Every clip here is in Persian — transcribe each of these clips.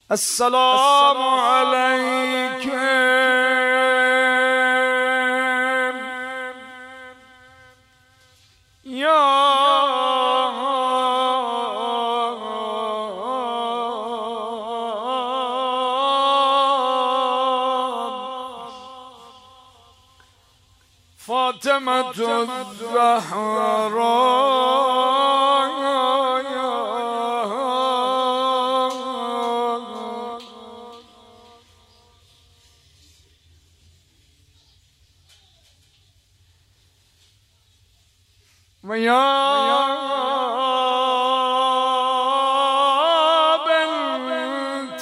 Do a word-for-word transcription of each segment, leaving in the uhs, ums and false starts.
السلام عليك يا فاطمة الزهراء ويا بنت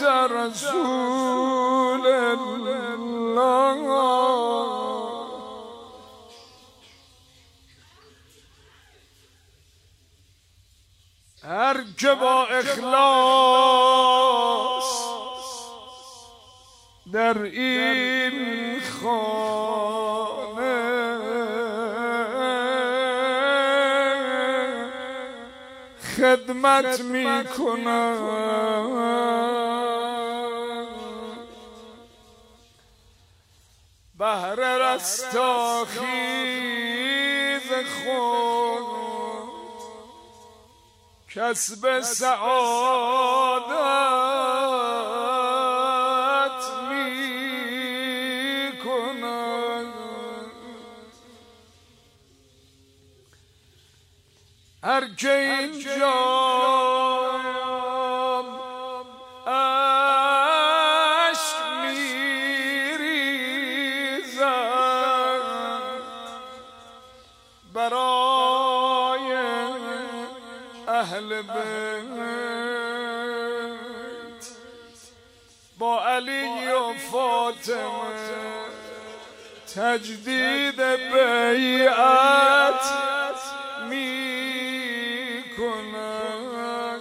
رسول الله هر که با اخلاص در این خانه خدمت می کنم بهر رستاخیز خود کسب سعادت می کنم هر که اینجا عشق می ریزد برای اهل بیت با علی و فاطمه تجدید بیعت می کنن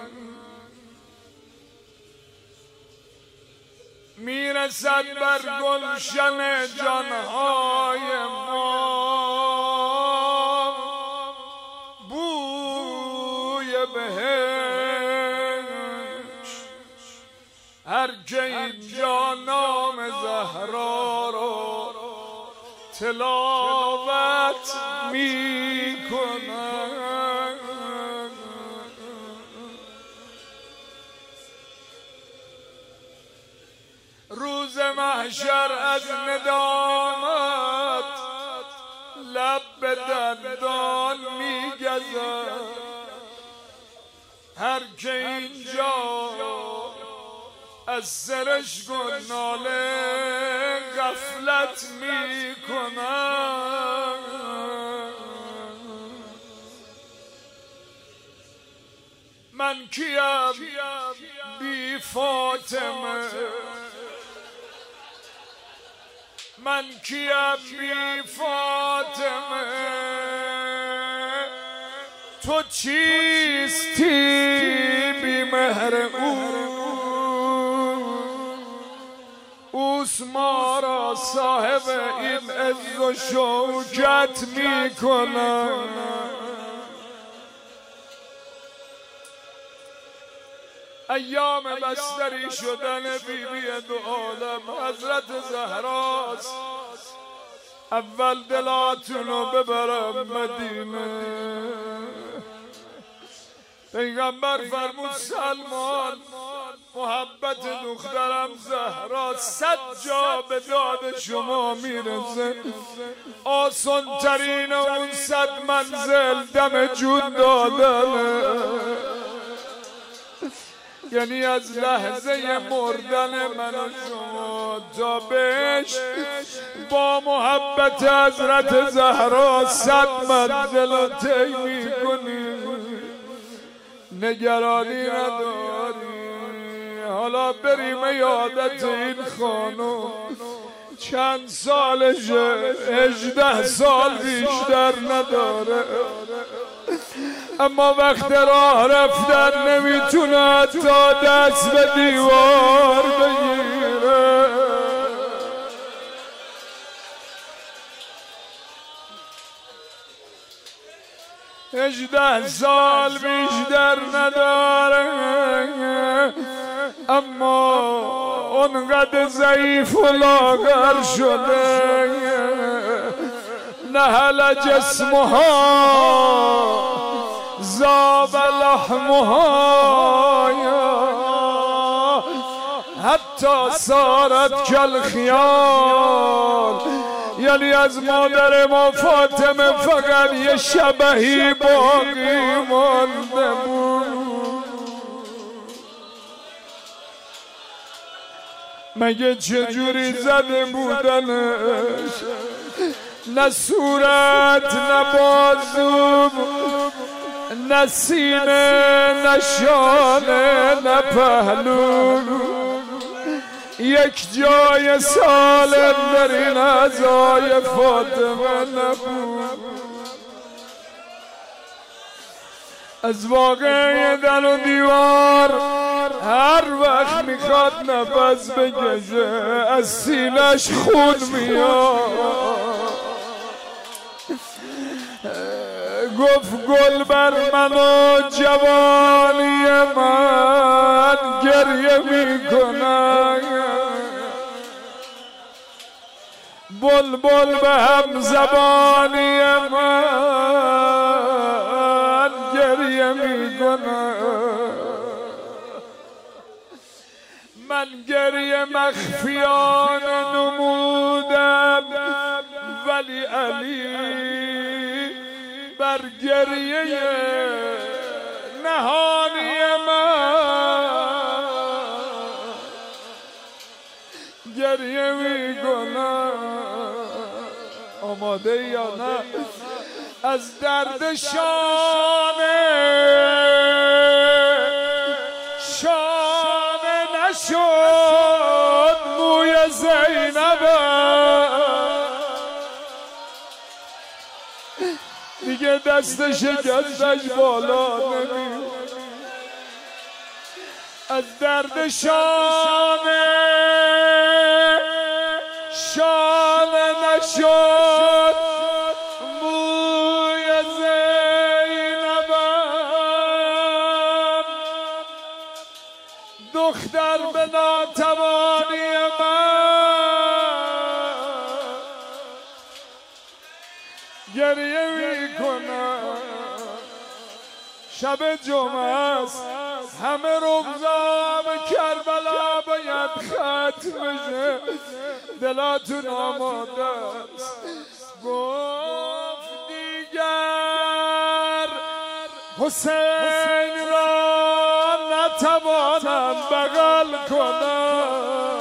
می رسد بر گلشن جانهای ما هر که اینجا نام زهرا رو تلاوت می کنن روز محشر از ندامت لب به دندان می گزد هر که اینجا از سرشک و ناله غفلت می کنم من کیم بی فاطمه من کیم بی فاطمه تو چیستی بی مهر او اوست ما را صاحب این عز و شوکت می کنم ایام بستری شدن بی بی دو عالم حضرت زهراست اول دلاتونو ببرم مدینه پیغمبر فرمود سلمان محبت دخترم زهرا صد جا به داد شما میرسه آسان ترین اون صد منزل دم جون دادنه یعنی از لحظه مردن من و شما تا بهش با محبت حضرت زهرا صد منزل رو طی میکنی نگرانی نداری حالا بریم یادت این خانم چند سالشه هجده سال بیشتر نداره اما وقت راه رفتن نمیتونه تا دست به دیوار بگیره هجده سال بیشتر نداره اما اونقدر ضعیف و لاغر شده نهل جسمها ذاب لحمها حتی صارت کالخیال. یعنی از مادر ما فاطمه فقط یه شبهی باقی مانده بود. مگه چجوری زده بودنش؟ نه صورت نه بازو نه سینه نه شانه نه پهلو، یک جای سالم در این اعضای فاطمه نبود. از واقعه در و دیوار هر وقت میخواد نفس بکشه از سینش خون میاد. گفت گل بر من و جوانی من گریه میکنن، بلبل به هم زبانی من گریه میکنن. من گریه مخفیانه نمودم ولی علی بر گریه نهانی من گریه میکنم. آماده یا نه؟ از درد شانه شانه نشد موی زینب، دیگه دست شکستش بالا نمی. از درد شانه شانه نشد موی زینبم، دختر به ناتوانی من گریه میکنم. شب جمعه است، همه روزام کربلا باید ختم بشه، دلاتون آماده است. گفت دیگر حسین را نتوانم بغل کنم.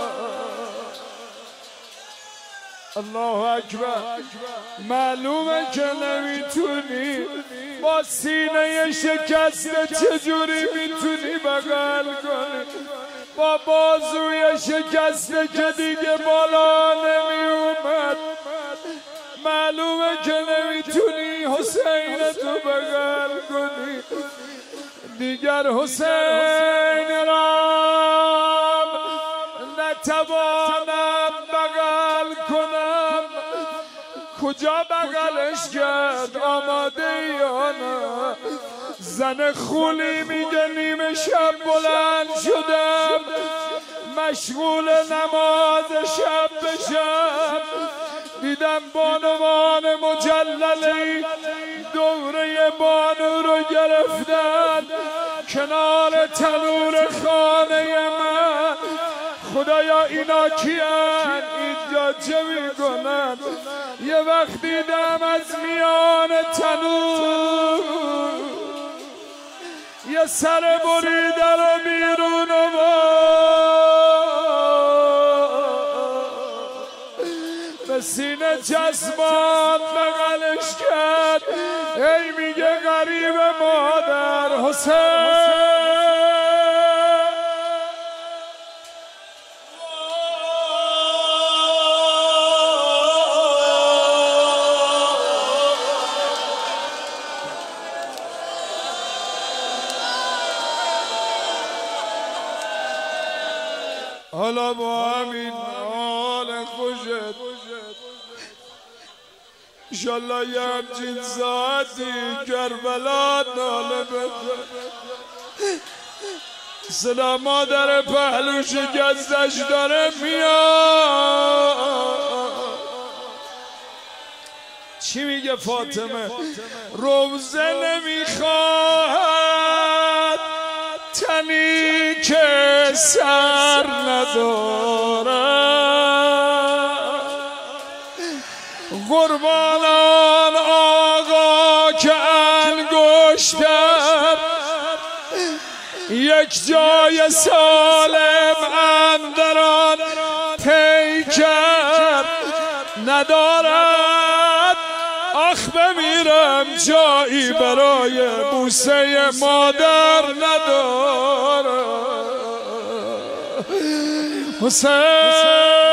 الله اکبر. معلومه که نمیتونی با سینه شکسته، چجوری میتونی بغل کنی با بازوی شکسته که دیگه بالا نمی اومد؟ معلومه که نمیتونی حسین تو بغل کنی. دیگر حسین را نتوانم بغل کنم. کجا بغلش کرد؟ آماده یا نه؟ زن خولی میگه نیمه شب بلند شدم مشغول نماز شب بشم، دیدم بانوان مجللی دوره بانو رو گرفتن کنار تنور خانه من. خدایا اینا کیان؟ اینجا چه میکنن؟ یه وقت دیدم از میان تنور یه سر بریده رو بیرون به سینه چسبان بغلش کرد. ای میگه غریب مادر حسین حالا با همین حال خوشت انشالله یه همچین ساعتی کربلا ناله بزن. صدا مادر پهلو شکستش داره میاد. چی میگه فاطمه؟ روزه نمیخواد تنی که سر نداره، قربانان آقا که انگشتر یک جای سالم اندران پیکر ندارد. آخ بمیرم جایی برای بوسه مادر نداره. حسین